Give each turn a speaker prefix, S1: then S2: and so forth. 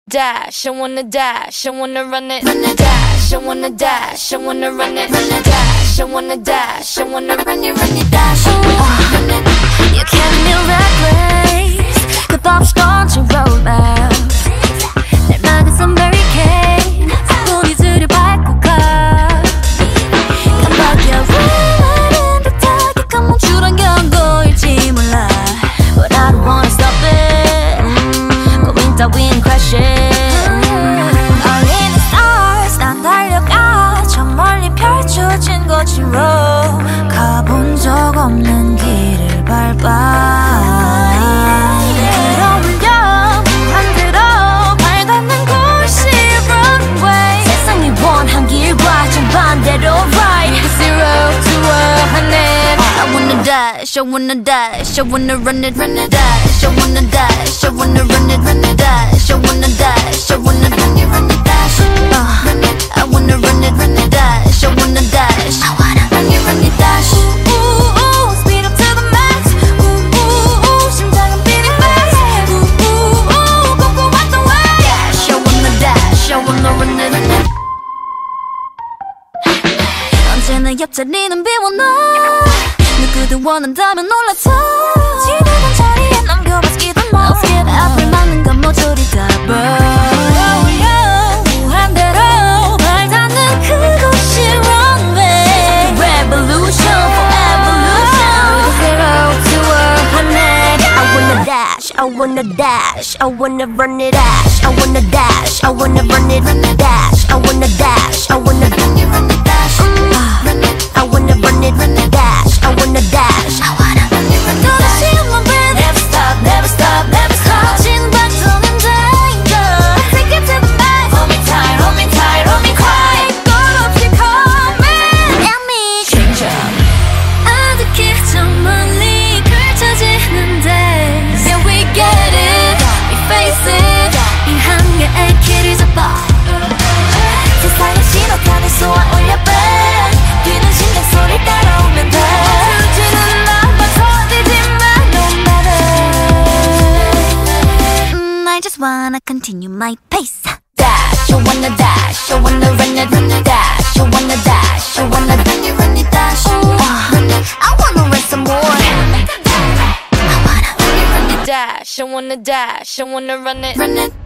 S1: dash, I wanna dash, I wanna run it, dash, I wanna dash, I wanna run it, dash, I wanna dash, I wanna run it, dash, run it.
S2: You kept me reckless, 끝없이 던진 roadmap. 날 막은 barricade, 분위들을 밟고 가. 깜빡이야 왜 듯하게 멈추란 경고일지 몰라. But I don't wanna stop it. 고민 따윈 crashing. All in the stars, 난 달려가. 저 멀리 펼쳐진 거지로 가본 적 없는 길을 밟아. 들어올려 반대로 밟아낸 곳이 runway. 세상이 원한 길과 정반대로 right. Zero to 100. I wanna dash, I wanna dash, I wanna run it, dash, I wanna dash, I wanna run it, dash, I wanna dash, I wanna run it, dash, I wanna run it, dash, I wanna dash, I wanna run it, dash. Speed up to the max. 심장은 beating fast. 걷고 왔던 way. Dash, I wanna dash, I wanna run it. 언제나 옆자리는 비워놔. 누구도 원한다면 올라타. 지나간 자리에 남겨봐 skip them all. 앞을 막는 건 모조리 다 burn. 무한대로 발 닿는 그곳이 runway. Revolution for evolution. Zero to 100. I wanna dash, I wanna dash, I wanna run it, dash, I wanna dash, I wanna run it, dash, I wanna dash, I wanna run it, dash, I wanna run it, dash, I wanna dash, I wanna run it, dash. Never stop, never stop, never stop. 진박도는 danger. Take it to the max. Hold me tight, hold me tight, hold me quiet. 끝없이 coming at me. Change up. 아득히 저 멀리 펼쳐지는데. Yeah, we get it, we face it. 이 한계의 길을 잡아. 세상의 신호탄을 쏘아 올려 back. 뛰는 심장 소리 따라오면 돼. 멈추지는 않아 터지지만 no matter. I just wanna continue my pace.
S1: Dash, I wanna dash, I wanna run it, dash, I wanna dash, I wanna run it, dash,
S2: I wanna run some more. I wanna
S1: dash, I wanna dash, I wanna run it.